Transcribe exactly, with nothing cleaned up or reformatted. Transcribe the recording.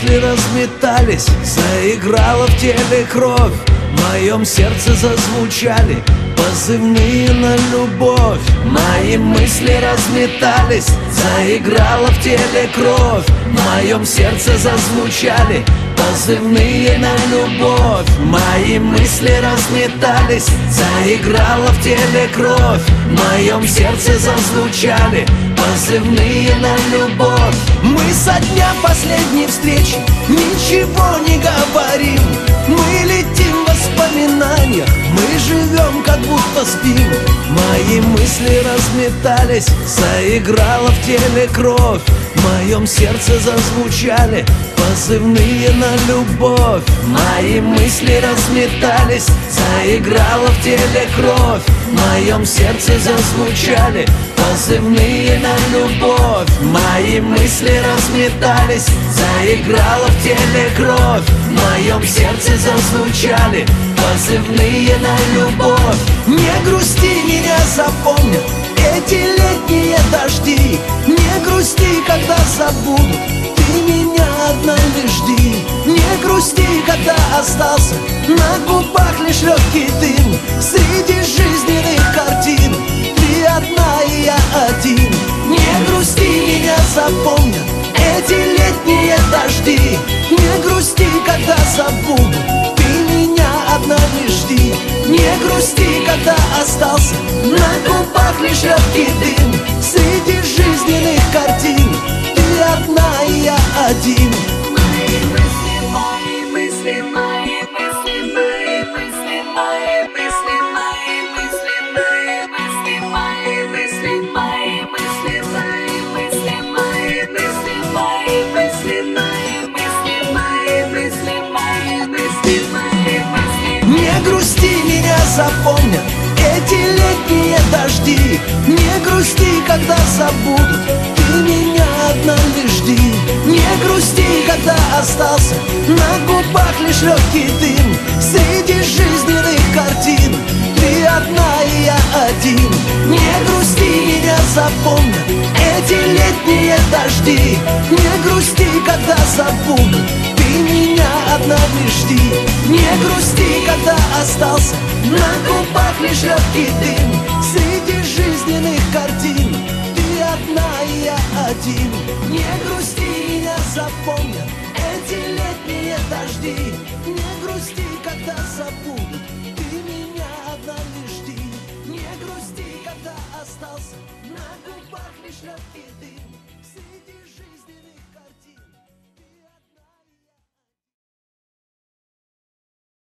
мысли разметались, заиграла в теле кровь. В моем сердце зазвучали позывные на любовь. Мои мысли разметались, заиграла в теле кровь. В моем сердце зазвучали позывные на любовь. Мои мысли разметались, заиграла в теле кровь. В моем сердце зазвучали позывные на любовь. Мы со дня последней встречи ничего не говорим. Мы летим в воспоминаниях, мы живем, как будто спим. Мои мысли разметались, заиграла в теле кровь. В моем сердце зазвучали позывные на любовь. Мои мысли разметались, заиграла в теле кровь. В моем сердце зазвучали позывные на любовь. Мои мысли разметались, заиграла в теле кровь. В моем сердце зазвучали позывные на любовь. Не грусти, меня запомнят эти летние дожди. Не грусти, когда забудут, ты меня однажды жди. Не грусти, когда остался на губах лишь легкий дым. Среди жизненных картин ты одна и я один. Не грусти, меня запомнят эти летние дожди. Не грусти, когда забудут, ты меня однажды жди. Не грусти, когда остался на губах лишь легкий дым. Среди жизненных картин ты одна и я один. Мои мысли, мои мысли, мои мысли, мои мысли, мои мысли, мои мысли, мои мысли, мои мысли, мои мысли, мои мысли, мои мысли, мои мысли, мои мысли, мои мысли, мои мысли, мои мысли. Не грусти, меня запомнят эти летние дожди. Не грусти, когда забудут, ты меня однажды жди. Не грусти, когда остался на губах лишь легкий дым. Среди жизненных картин ты одна и я один. Не грусти, меня запомнят эти летние дожди. Не грусти, когда забудут, ты меня однажды жди. Не грусти, когда остался на губах лишь легкий дым. Среди жизненных картин ты одна и я один. Не грусти, меня запомнят эти летние дожди. Не грусти, когда забудут, ты меня однажды жди. Не грусти, когда остался на губах лишь легкий дым.